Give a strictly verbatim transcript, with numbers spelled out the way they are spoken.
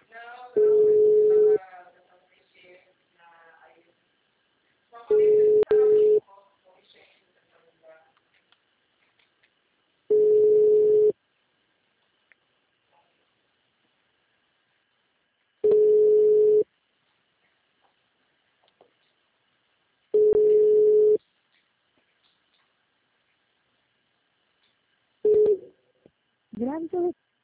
No, no, it's uh, the appreciate na ayun. Mamalit sa amigo ko, kung i-change sa kanila. Grabe